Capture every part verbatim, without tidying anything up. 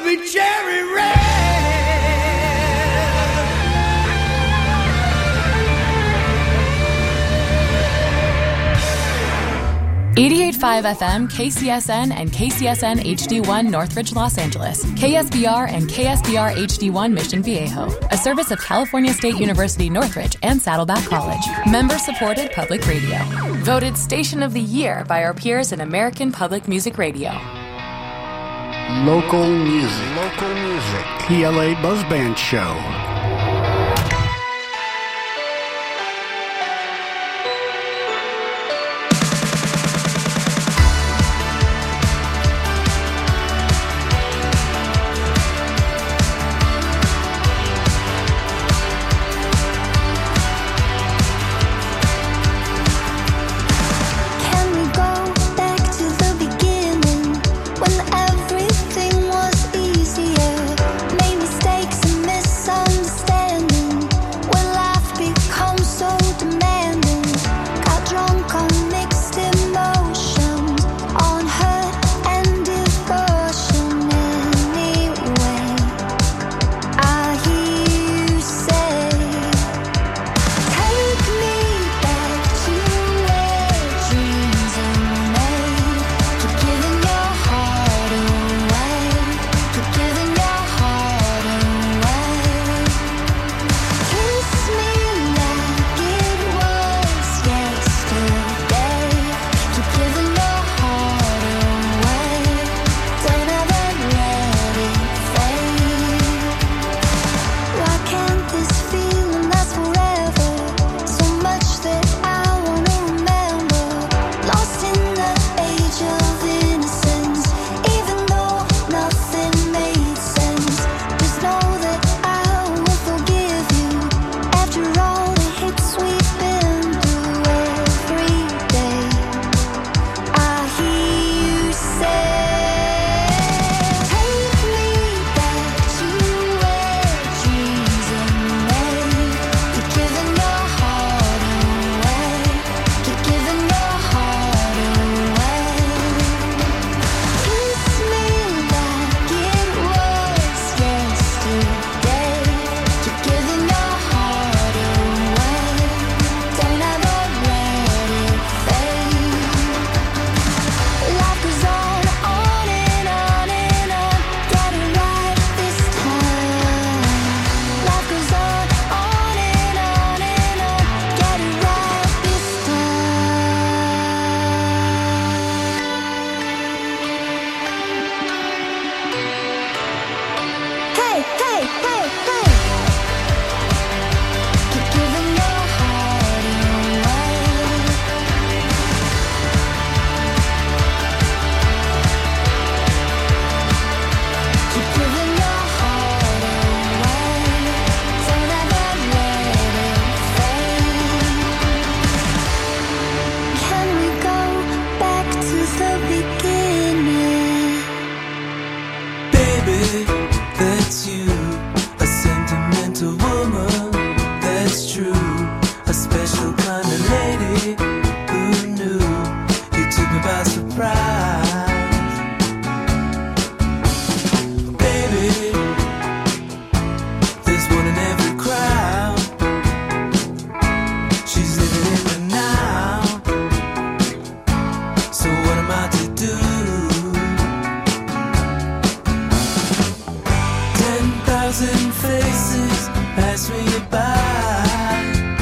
be cherry red. eighty-eight point five F M, K C S N, and K C S N H D one Northridge, Los Angeles. K S B R and K S B R H D one Mission Viejo. A service of California State University Northridge and Saddleback College. Member-supported public radio. Voted Station of the Year by our peers in American Public Music Radio. Local music. Local music. P L A Buzz Band Show.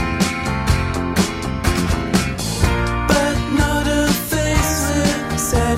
But not a face with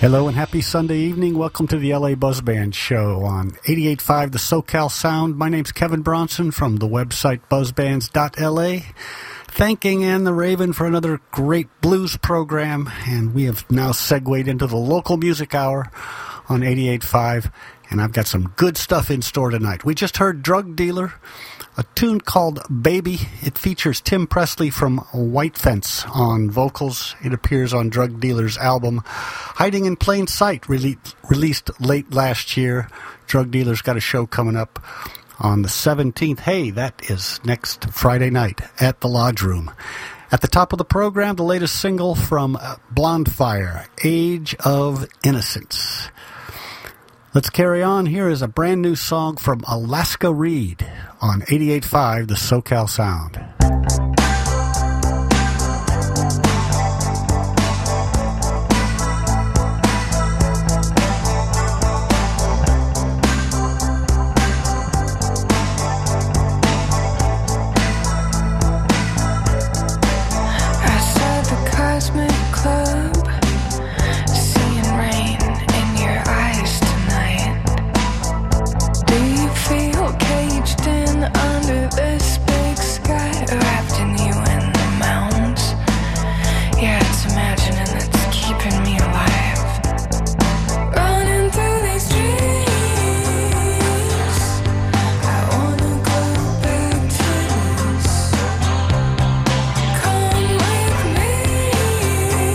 Hello and happy Sunday evening. Welcome to the L A Buzz Band show on eighty-eight point five The SoCal Sound. My name's Kevin Bronson from the website buzz bands dot L A. Thanking Ann the Raven for another great blues program, and we have now segued into the local music hour on eighty-eight point five, and I've got some good stuff in store tonight. We just heard Drug Dealer, a tune called Baby. It features Tim Presley from White Fence on vocals. It appears on Drug Dealer's album Hiding in Plain Sight, rele- released late last year. Drug Dealer's got a show coming up on the seventeenth. Hey, that is next Friday night at the Lodge Room. At the top of the program, the latest single from Blonde Fire, Age of Innocence. Let's carry on. Here is a brand new song from Alaska Reed on eighty-eight point five The SoCal Sound. Under this big sky, wrapped in you and the mountains. Yeah, it's imagining it's keeping me alive. Running through these streets, I wanna go back to this. Come with me.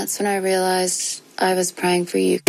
that's when I realized I was praying for you.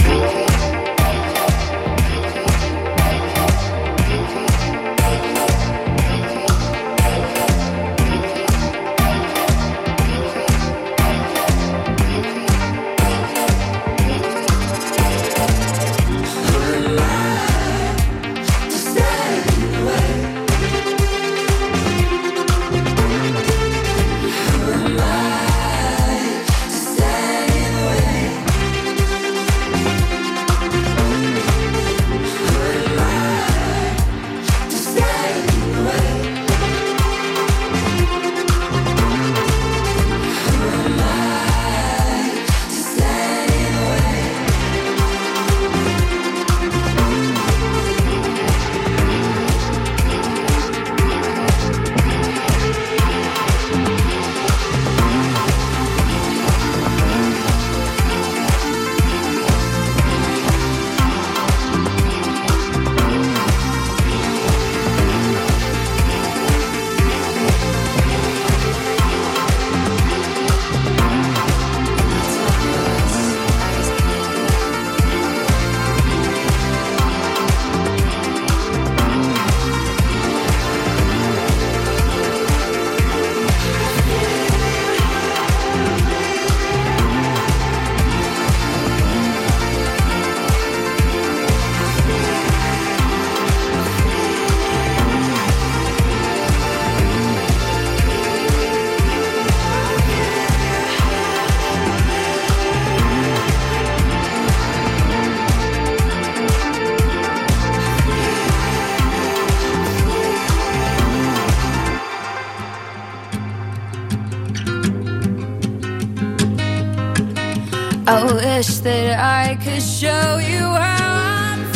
I wish that I could show you how I'm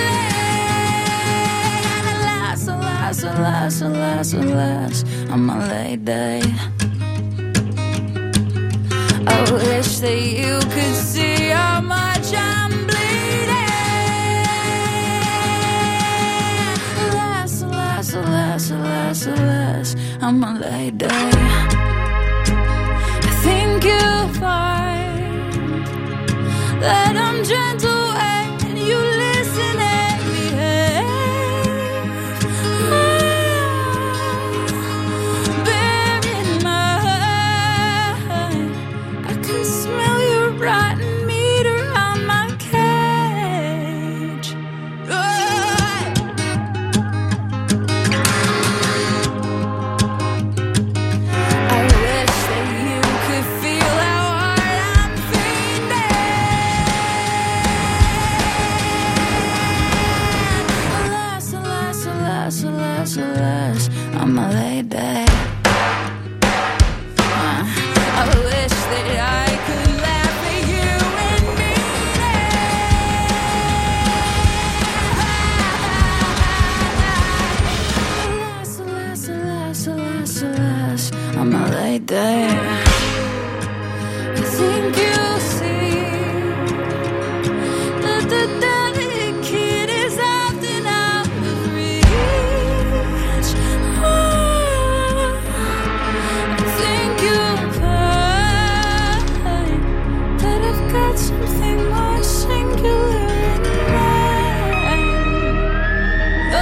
feeling. Alas, alas, alas, alas, alas, on my lady. I wish that you could see how much I'm bleeding. Alas, alas, alas, alas, alas, on my lady. I think you'll find that I'm gentle and you listen and behave. Oh, bear in mind, I can smell your rotten meat around my cage. Oh. I wish that you could feel how hard I'm feeling. Alas, alas, alas, alas, alas, I'm a lady. Uh, I wish that I could laugh at you and mean it. Alas, alas, alas, alas, alas, I'm a lady. I think you'll see that the delicate kid is often out of reach. Oh, I think you'll find that I've got something more singular in mind. Ah!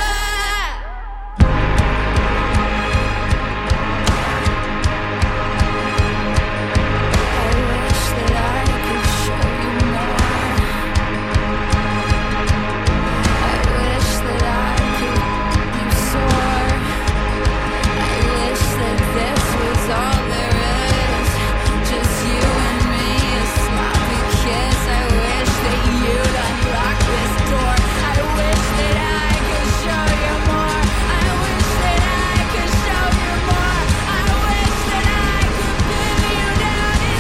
I wish that I could show you more. I wish that I could keep you sore. I wish that this was all there is, just you and me, a sloppy kiss. I wish that you'd unlock this door. I wish that I could show you more. I wish that I could show you more. I wish that I could pin you down and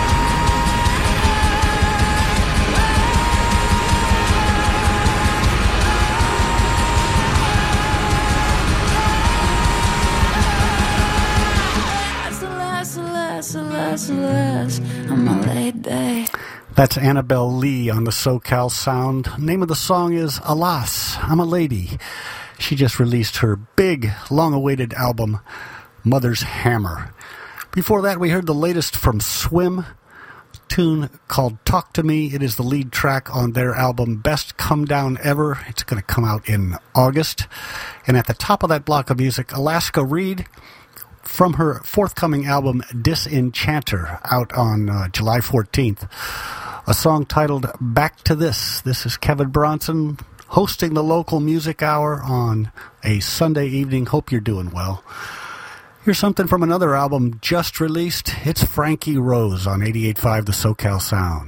alas, alas, alas, alas, I'm a lady. That's Annabelle Lee on the SoCal Sound. Name of the song is Alas, I'm a Lady. She just released her big, long-awaited album, Mother's Hammer. Before that, we heard the latest from Swim, tune called Talk to Me. It is the lead track on their album Best Come Down Ever. It's going to come out in August. And at the top of that block of music, Alaska Reed from her forthcoming album Disenchanter, out on uh, July fourteenth. A song titled Back to This. This is Kevin Bronson hosting the local music hour on a Sunday evening. Hope you're doing well. Here's something from another album just released. It's Frankie Rose on eighty-eight point five The SoCal Sound.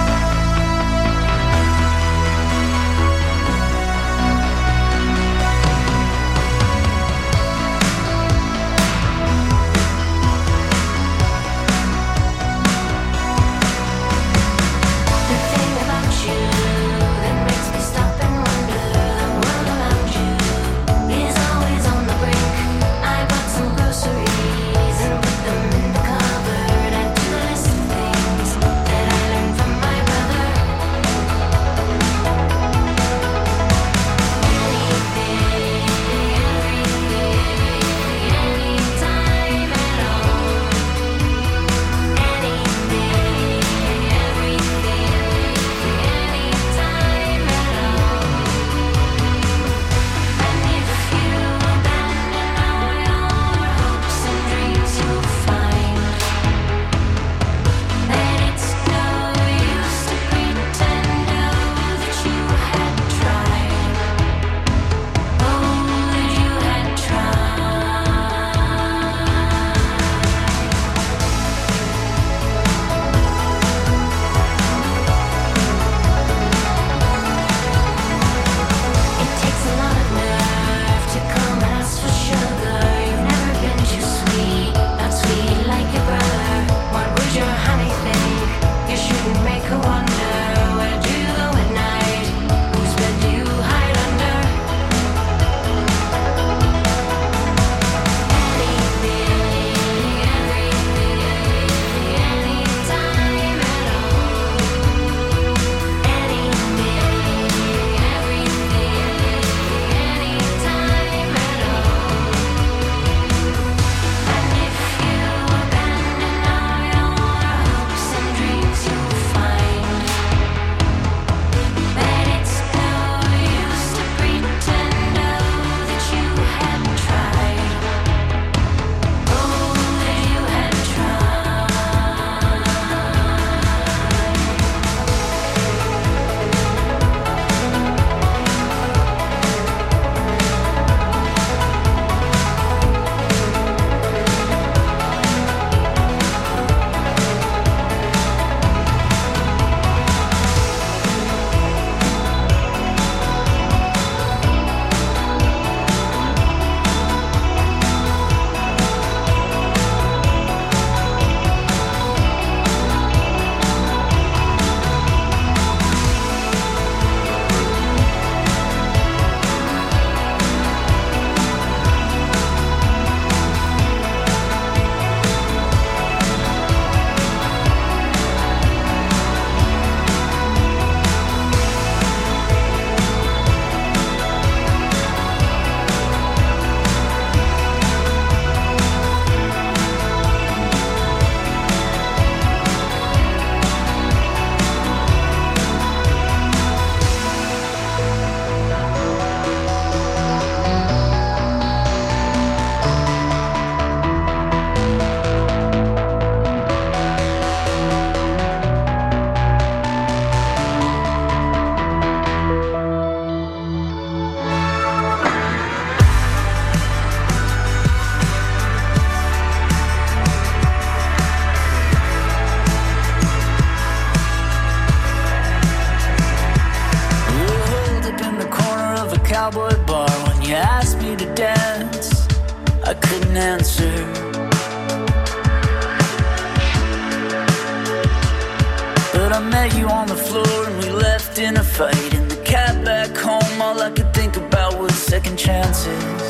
cowboy bar when you asked me to dance. I couldn't answer. But I met you on the floor and we left in a fight. In the cab back home, all I could think about was second chances.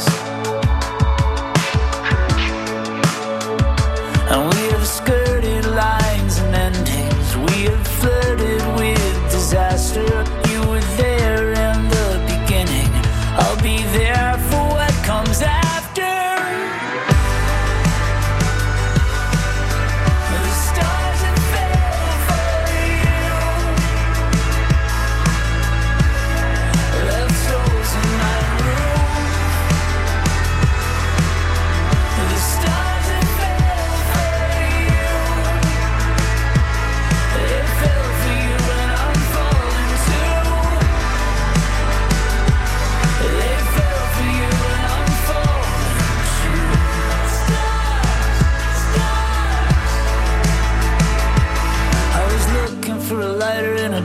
And we have skirted lines and endings. We have flirted with disaster. You were there in the beginning. I'll be there for what comes after. The stars that fell for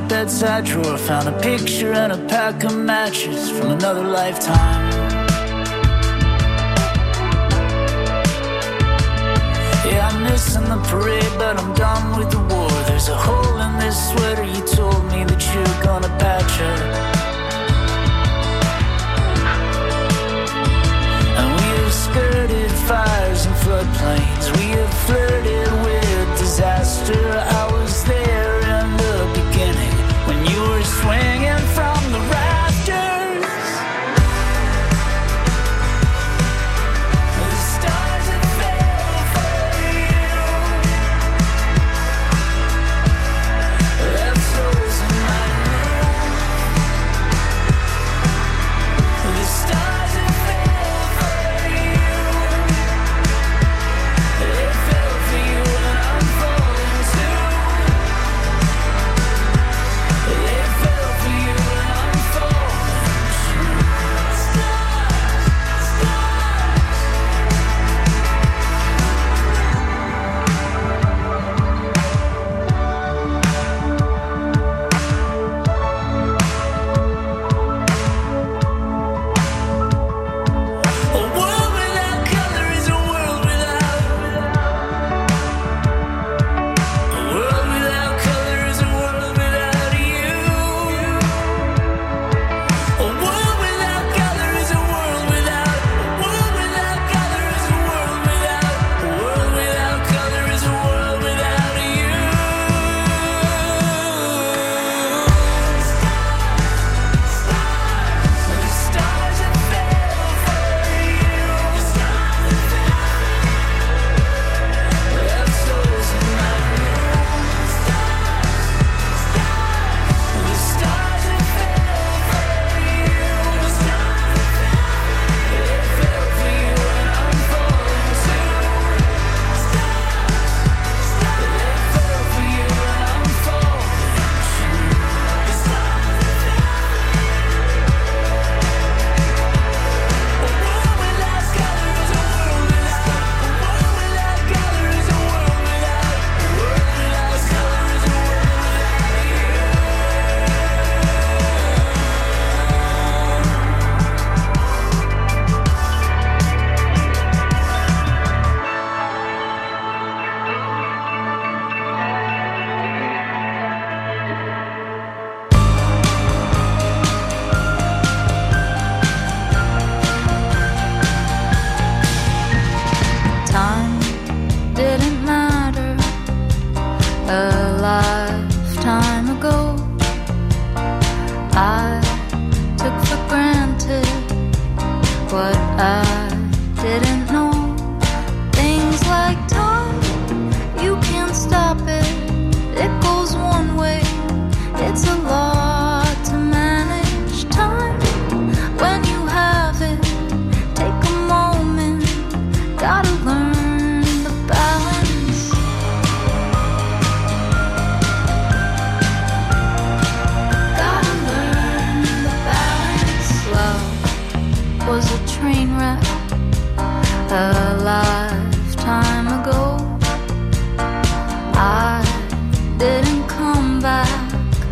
bedside drawer, found a picture and a pack of matches from another lifetime. Yeah, I'm missing the parade, but I'm done with the war. There's a hole in this sweater, you told me that you're gonna patch up. And we have skirted fires and floodplains, we have flirted with disaster. I was there in the beginning when you were swinging from the rafters. The stars that fell for you left souls in my room. The stars that fell for you, they fell for you and I'm falling too. They fell for you and I'm falling too. Stars, stars. A world without color is a world without. A world without color is a world without you. A world without color is a world without. A world without color is a world without. A world without color is a world without you. The stars that fell for you, left souls in my room. The stars that fell for you, they fell for you and I'm falling too. They fell for you and I'm falling too. A world without color is a world without. A world without color is a world without. A world without color is a world without you. Time didn't matter a lifetime ago. I took for granted what I didn't know. Things like time, you can't stop it. It goes one way. It's a lot to manage. Time, when you have it, take a moment. Gotta learn the balance. Gotta learn the balance. Love was a train wreck a lifetime ago. I didn't come back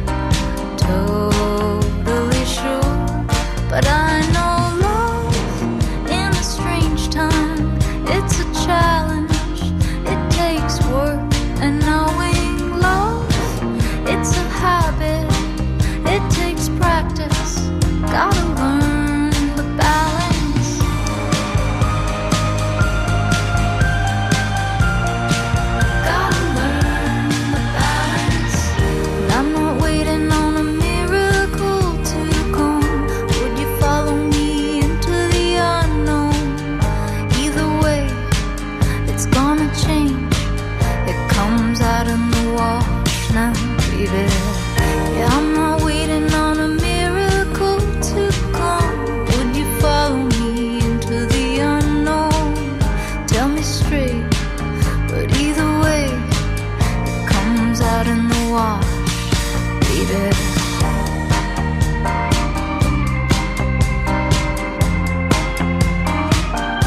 totally sure, but I know love in a strange time. It's a challenge, it takes work, and knowing love, it's a habit, it takes practice. Gotta learn the balance. Gotta learn the balance. And I'm not waiting on a miracle to come. Would you follow me into the unknown? Either way, it's gonna change. It comes out in the wash now, baby. Yeah, I'm not waiting on a miracle to come. Would you follow me into the unknown? Tell me straight, but either way, it comes out in the wash, baby.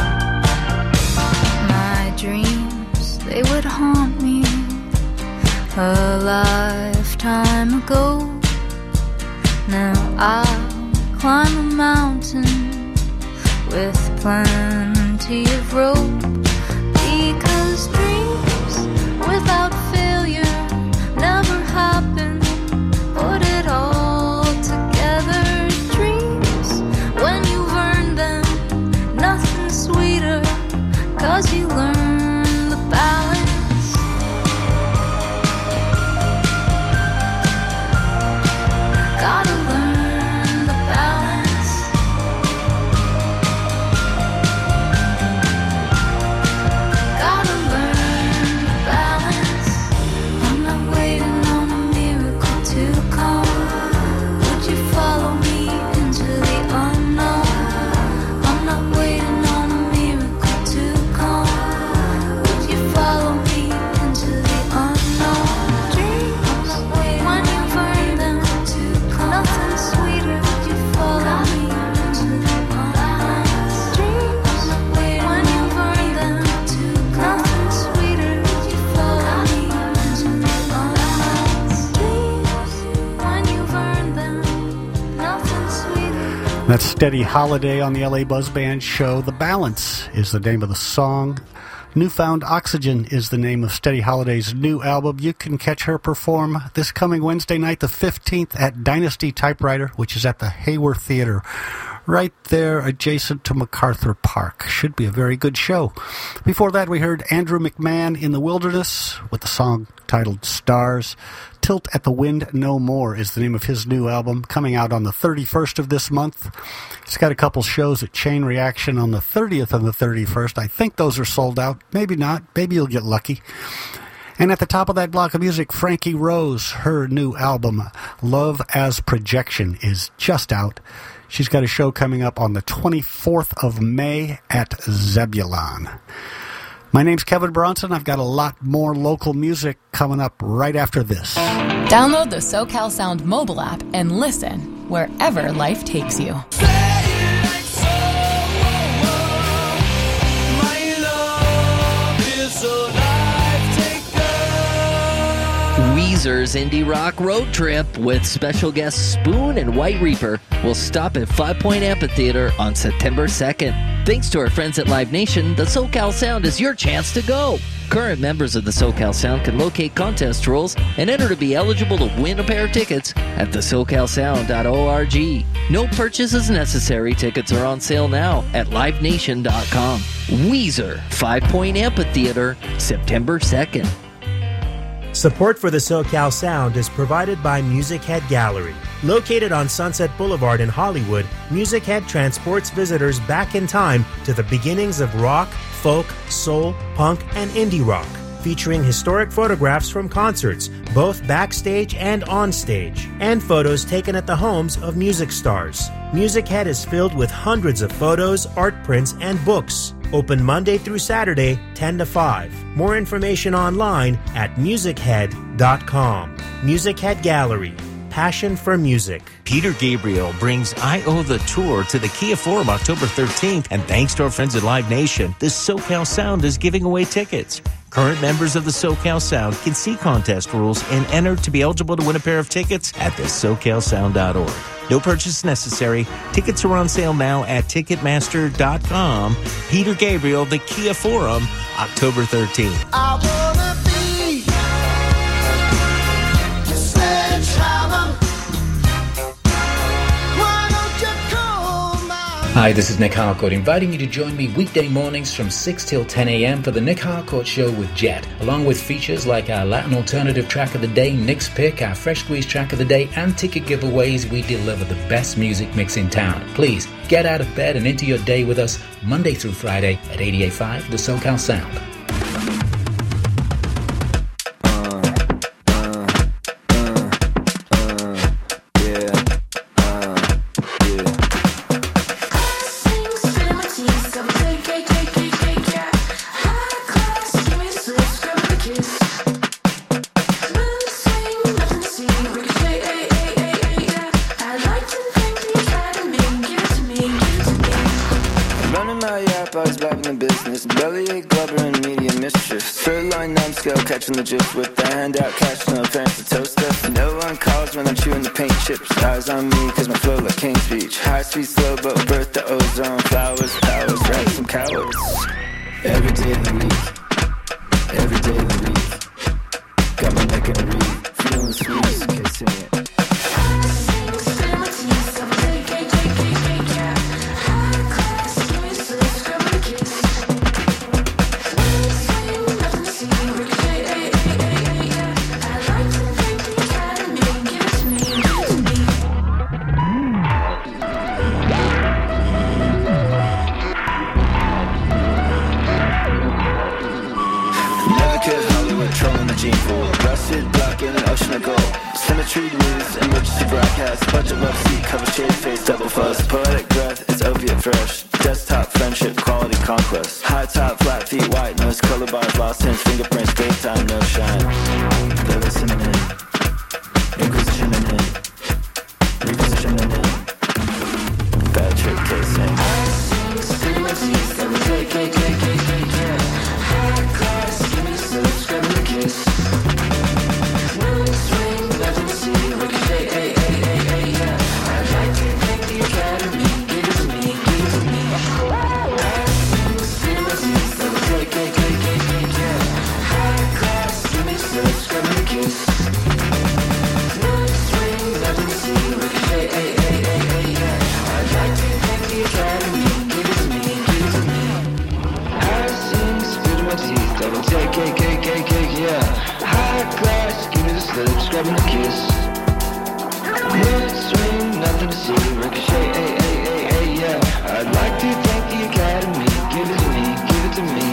My dreams, they would haunt me a lifetime ago. Now I'll climb a mountain with plenty of rope, because dreams without failure never happen. Put it all together. Dreams, when you've earned them, nothing sweeter, 'cause you learn the balance. Gotta learn the balance. Gotta learn the balance. I'm not waiting on a miracle to come. Would you follow me into the unknown? I'm not waiting on a miracle to come. Would you follow me into the unknown? Dreams, when you've earned them, nothing sweeter. Would you follow me into the unknown? Dreams, when you've earned them, nothing sweeter. Would you follow me into the unknown? Dreams, when you've earned them, nothing sweeter. That's Steady Holiday on the L A Buzz Band show. The Balance is the name of the song. Newfound Oxygen is the name of Steady Holiday's new album. You can catch her perform this coming Wednesday night, the fifteenth, at Dynasty Typewriter, which is at the Hayworth Theater, right there adjacent to MacArthur Park. Should be a very good show. Before that, we heard Andrew McMahon in the Wilderness with the song titled Stars. Tilt at the Wind No More is the name of his new album, coming out on the thirty-first of this month. He's got a couple shows at Chain Reaction on the thirtieth and the thirty-first. I think those are sold out. Maybe not. Maybe you'll get lucky. And at the top of that block of music, Frankie Rose, her new album, Love as Projection, is just out. She's got a show coming up on the twenty-fourth of May at Zebulon. My name's Kevin Bronson. I've got a lot more local music coming up right after this. Download the SoCal Sound mobile app and listen wherever life takes you. Weezer's Indie Rock Road Trip with special guests Spoon and White Reaper will stop at Five Point Amphitheater on September second. Thanks to our friends at Live Nation, the SoCal Sound is your chance to go. Current members of the SoCal Sound can locate contest rules and enter to be eligible to win a pair of tickets at the socal sound dot org. No purchase is necessary. Tickets are on sale now at live nation dot com. Weezer, Five Point Amphitheater, September second. Support for the SoCal Sound is provided by Music Head Gallery. Located on Sunset Boulevard in Hollywood, Music Head transports visitors back in time to the beginnings of rock, folk, soul, punk, and indie rock, featuring historic photographs from concerts, both backstage and on stage, and photos taken at the homes of music stars. Music Head is filled with hundreds of photos, art prints, and books. Open Monday through Saturday, ten to five. More information online at music head dot com. Music Head Gallery. Passion for music. Peter Gabriel brings I O The Tour to the Kia Forum October thirteenth, and thanks to our friends at Live Nation, the SoCal Sound is giving away tickets. Current members of the SoCal Sound can see contest rules and enter to be eligible to win a pair of tickets at the socal sound dot org. No purchase necessary. Tickets are on sale now at ticketmaster dot com. Peter Gabriel, the Kia Forum, October thirteenth. I wanna be your sledgehammer. Why don't you call my... Hi, this is Nick Harcourt, inviting you to join me weekday mornings from six till ten a.m. for the Nick Harcourt Show with Jet, along with features like our Latin Alternative Track of the Day, Nick's Pick, our Fresh Squeeze Track of the Day, and ticket giveaways. We deliver the best music mix in town. Please, get out of bed and into your day with us Monday through Friday at eighty-eight point five The SoCal Sound. Running my yard, bugs back in the business. Bellyache, blubber, and catching the drift with the handout cash, no parents to toast us. No one calls when I'm chewing the paint chips. Eyes on me, cause my flow like King's Speech. High speed, slow, but we'll birth the ozone. Flowers, powers, ransom cowards. Every day of the week, every day of the week. Got my neck in a read, feeling sweet, okay, sing it. Gene pool, rusted block in an ocean of gold. Symmetry news, emergency broadcast. Budget love seat, cover shade face, double fuzz. Poetic breath, it's opiate fresh. Desktop friendship, quality conquest. High top, flat feet, white noise, color bars, lost hints, fingerprints, daytime, no shine. They're listening in, inquisitioning in, repositioning in. Bad trick casing. Silhouettes, double take, take, take, take, take, yeah. High class, give me some, grab me a kiss. Grabbing a kiss. Mood swing, nothing to see. Ricochet, ay, ay, ay, ay, yeah. I'd like to thank the Academy. Give it to me, give it to me.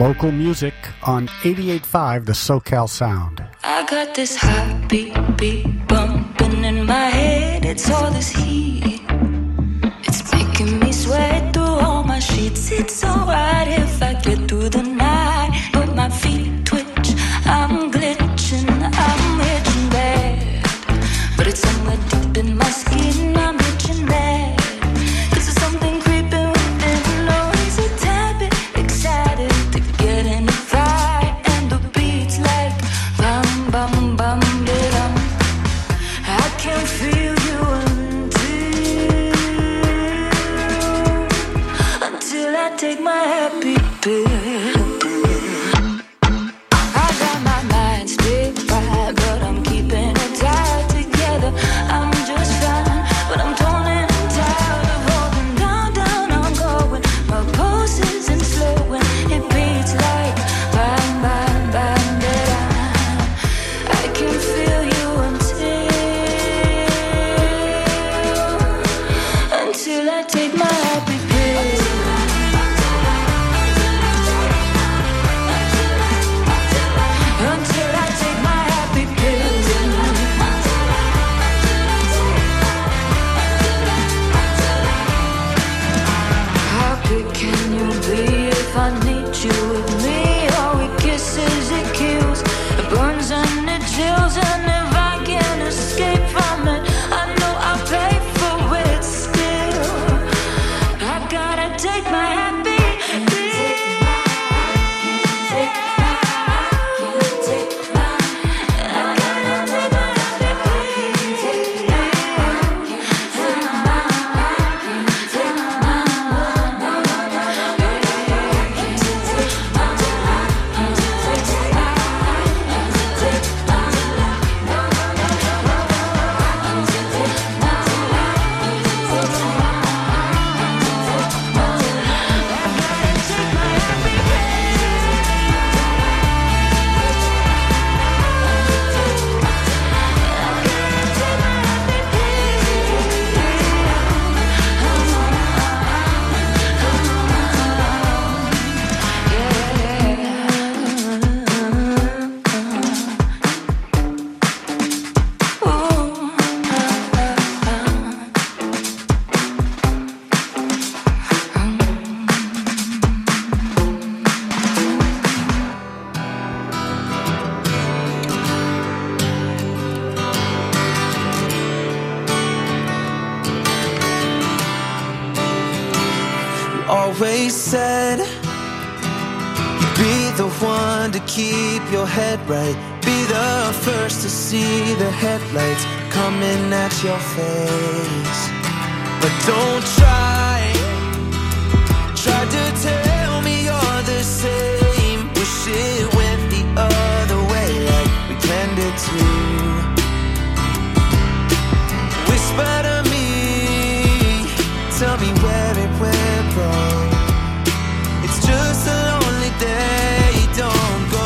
local music on eighty-eight point five The SoCal Sound. I got this hot beat, beat bumping in my head. It's all this heat. It's making me sweat through all my sheets. It's alright if I get through the night, but my feet twitch. I'm glitching, I'm itching bad, but it's somewhere deep in my skin. I'm itching bad, 'cause there's something creeping within. Always a tad bit excited to get in a fight, and the beat's like bum bum bum bum. I can feel you until until I take my happy pill. I got my mind split right, but I'm keeping it tied together. I'm just fine, but I'm torn and tired of holding down, down. I'm going, my pulse isn't slowing. It beats like bang, bang, bang, bang. I can feel you until until I take my happy pill. Until I take my happy pills. How big can you be if I need you with me? Oh, it kisses, it kills, it burns and it chills. And if I can't escape from it, I know I'll pay for it still. I gotta take my happy always said you'd be the one to keep your head right, be the first to see the headlights coming at your face. But don't try, try to tell me you're the same. Wish it went the other way like we planned it to. Whisper to me, tell me where it went wrong. It's just a lonely day, don't go.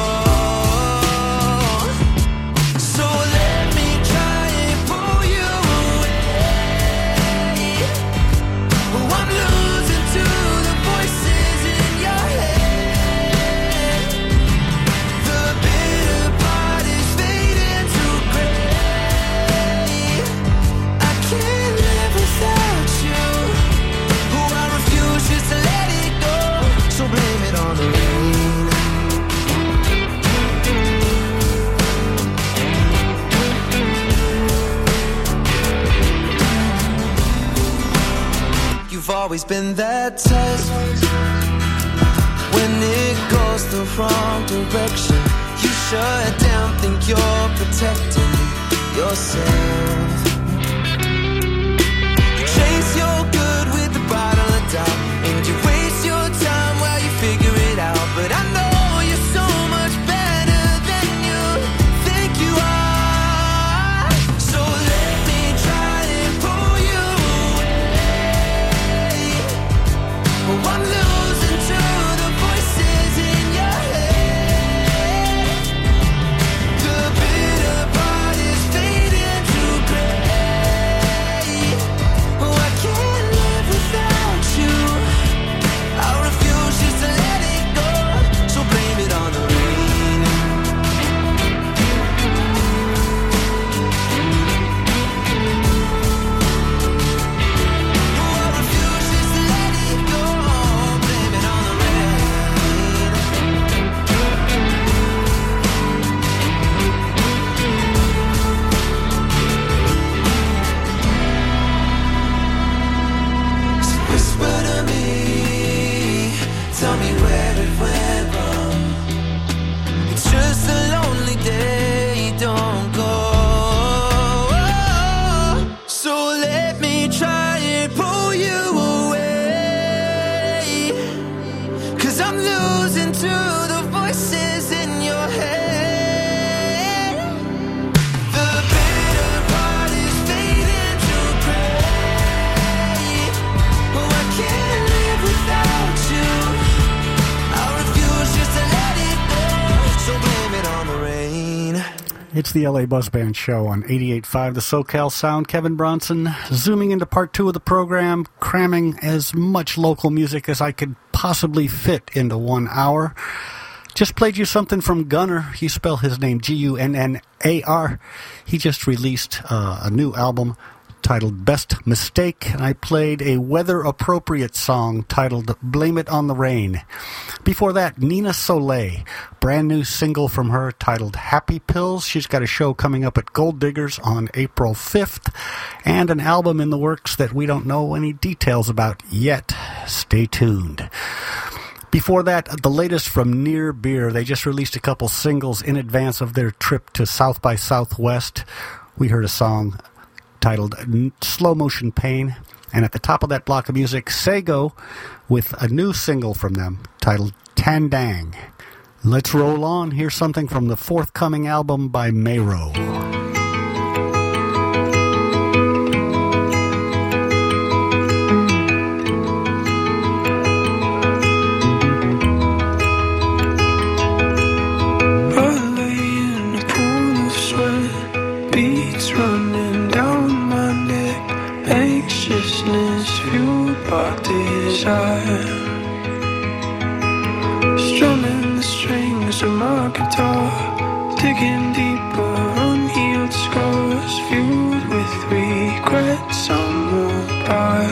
So let me try and pull you away. Oh, I'm losing to the voices in your head. The bitter part is fading to gray. I can't live without you. Oh, I refuse just to let it go. So blame it on the rain. You've always been that type. When it goes the wrong direction, you shut down, think you're protecting yourself. You chase your good with the bottle of doubt, and you waste your time while you figure it out. But I know you're so much better than you think you are. So let me try and pull you away. Oh, I'm losing to the voices in your head. The bitter part is fading to gray. Oh, I can't live without you. It's the L A Buzz Band Show on eighty-eight point five The SoCal Sound. Kevin Bronson zooming into part two of the program, cramming as much local music as I could possibly fit into one hour. Just played you something from Gunnar. You spell his name G U N N A R. He just released uh, a new album titled Best Mistake, and I played a weather-appropriate song titled Blame It on the Rain. Before that, Nina Soleil, brand new single from her titled Happy Pills. She's got a show coming up at Gold Diggers on April fifth, and an album in the works that we don't know any details about yet. Stay tuned. Before that, the latest from Near Beer. They just released a couple singles in advance of their trip to South by Southwest. We heard a song titled Slow Motion Pain, and at the top of that block of music, Sego with a new single from them titled Tandang. Let's roll on. Here's something from the forthcoming album by Mayro. Strumming the strings of my guitar, digging deeper, unhealed scars, fueled with regrets I'm moved by.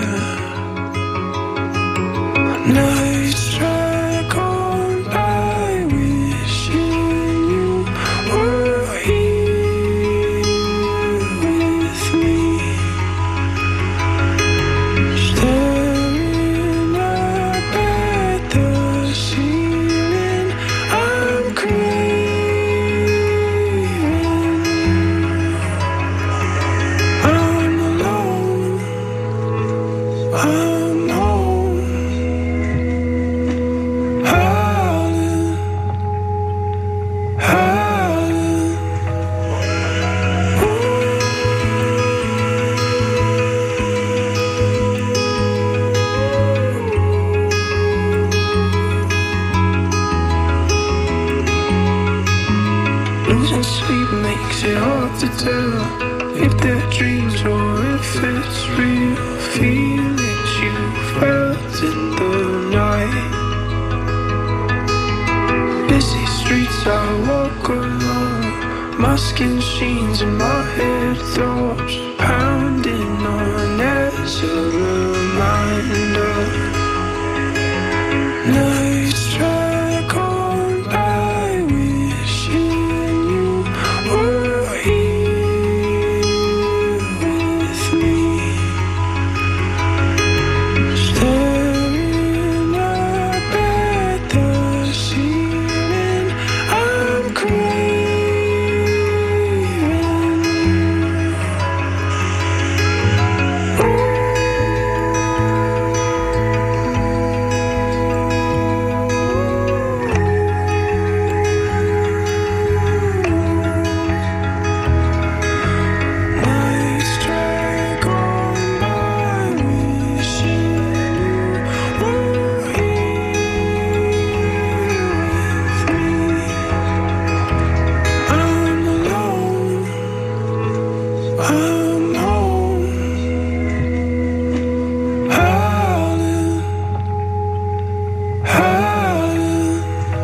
Nights drag on by, wishing you were here with me. Staring up at the ceiling, I'm craving. I'm alone, I'm home, howling, howling. Losing sleep makes it hard to tell if they're dreams or if it's real. Feelings you felt in the night. Busy streets I walk alone, my skin sheens and my head throbs, pounding on as a reminder. Nights drag on by, wishing you were here with me. Staring up at the ceiling, I'm craving. Nights drag on by, wishing you were here with me. I'm alone, I'm home, howling, howling.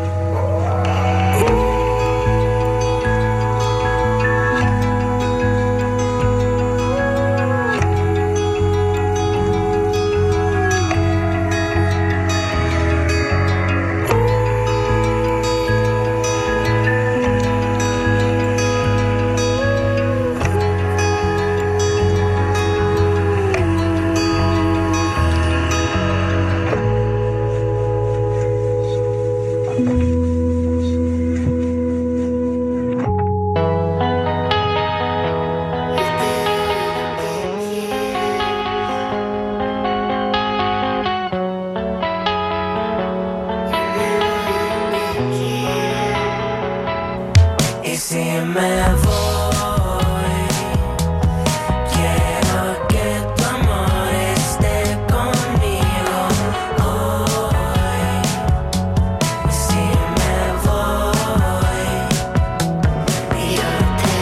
Y si me voy, quiero que tu amor esté conmigo hoy. Y si me voy, yo te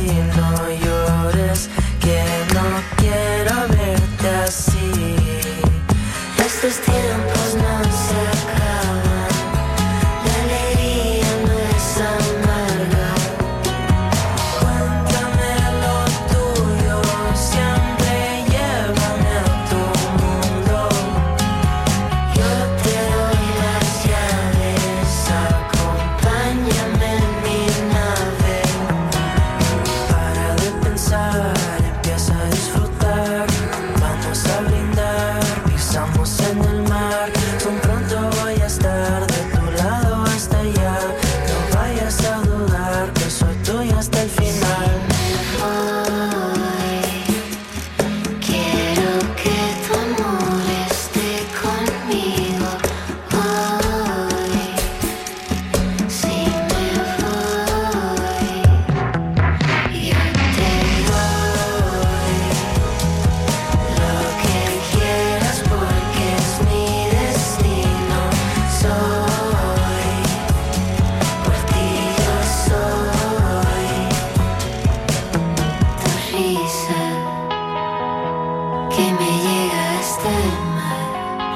no llores, que no quiero verte así. Estos tiempos no se acaban, la alegría no es amarga. Cuéntame lo tuyo, siempre llévame a tu mundo. Yo te doy las llaves, acompáñame en mi nave. Para de pensar, empieza a disfrutar. Vamos a brindar, pisamos en el mar. Tan pronto voy a estar de tu lado hasta allá. No vayas a dudar que soy tuyo hasta el final. Hoy quiero que tu amor esté conmigo. Hoy, si me voy, yo te doy lo que quieras porque es mi destino. Soy, por ti yo soy. Tu risa que me llega hasta el mar.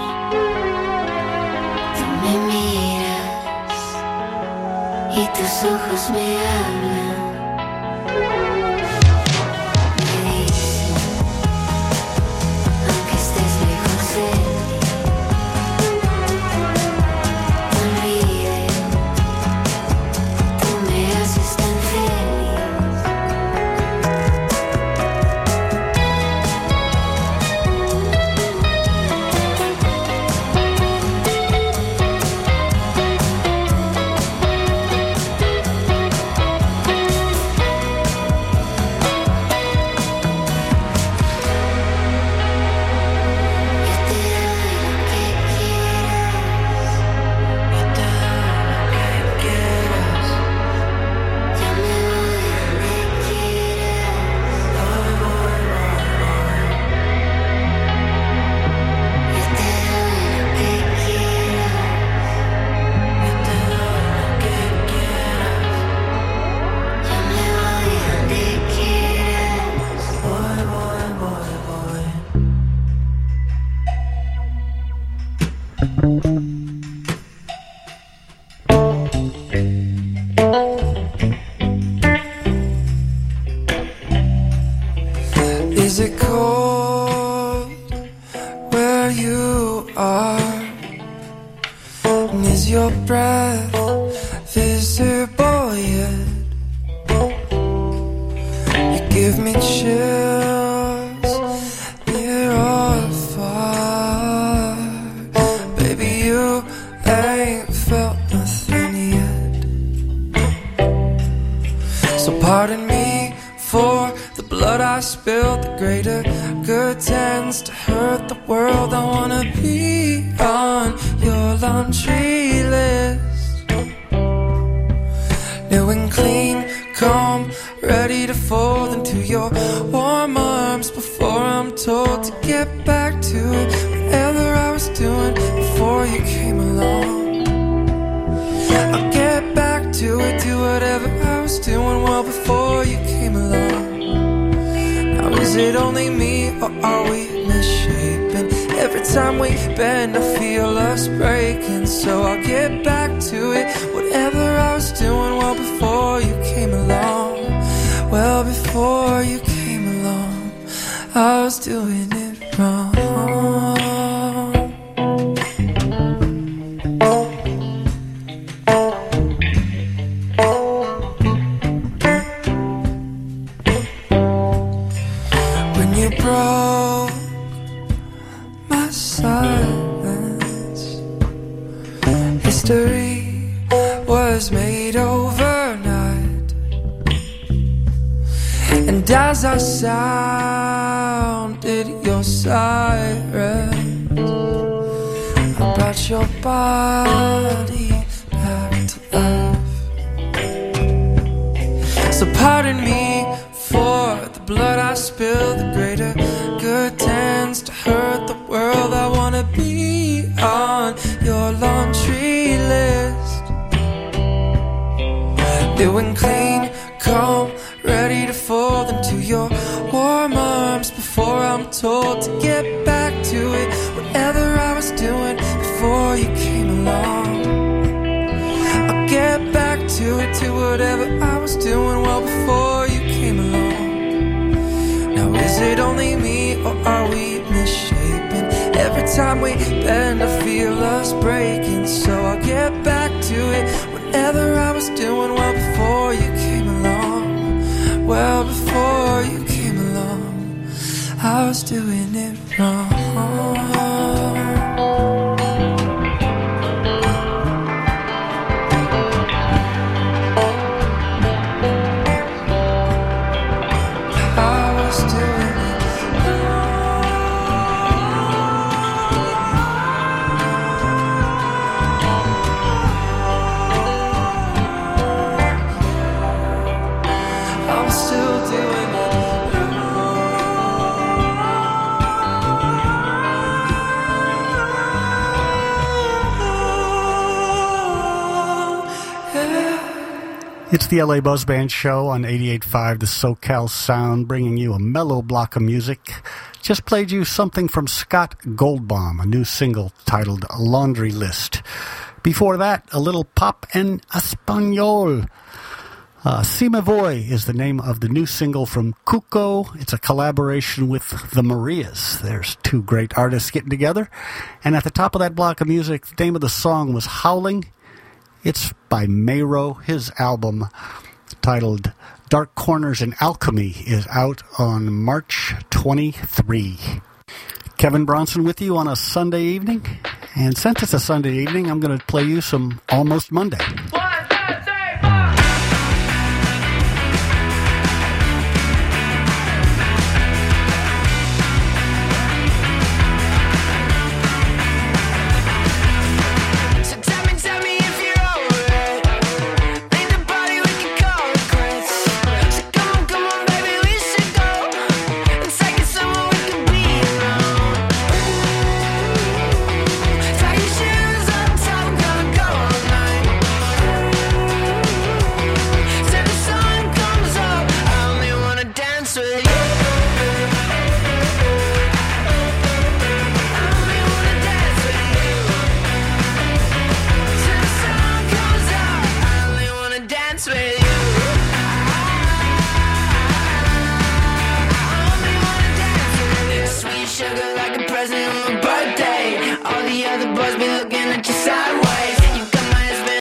Tú me miras y tus ojos me hablan. Me dicen, aunque estés lejos de mí, no olvides, tú me haces tan feliz. Is it cold where you are? And is your breath visible yet? You give me chills near or far. Baby, you ain't felt nothing yet. So pardon me for the blood I spilled. The greater good tends to hurt the world. I wanna be on your laundry list, new and clean, calm, ready to fold into your warm arms before I'm told to get back to it. Whatever I was doing before you came along, I'll get back to it. Do whatever I was doing well before you came along. Now is it only me or are we misshapen? Every time we bend I feel us breaking. So I'll get back to it. Whatever I was doing well before you came along. Well, before you came along, I was doing it wrong. When you broke my silence, history was made overnight. And as I sounded your sirens, I brought your body back to life. So pardon me for the blood I spilled. The greater good tends to hurt the world. I wanna be on your laundry list, new and clean, calm, ready to fold into your warm arms before I'm told to get back to it. Whatever I was doing before you came along, I'll get back to it, to whatever I was doing well before you came along. Now is it only me or are we misshapen? Every time we bend I feel us breaking. So I'll get back to it, whatever I was doing well before you came along. Well before you came along, I was doing it wrong. It's the L A Buzz Band Show on eighty-eight point five, the SoCal Sound, bringing you a mellow block of music. Just played you something from Scott Goldbaum, a new single titled Laundry List. Before that, a little pop en español. Uh, Si Me Voy is the name of the new single from Cuco. It's a collaboration with the Marias. There's two great artists getting together. And at the top of that block of music, the name of the song was Howling. It's by Mayro. His album, titled Dark Corners and Alchemy, is out on March twenty-third. Kevin Bronson with you on a Sunday evening. And since it's a Sunday evening, I'm going to play you some Almost Monday.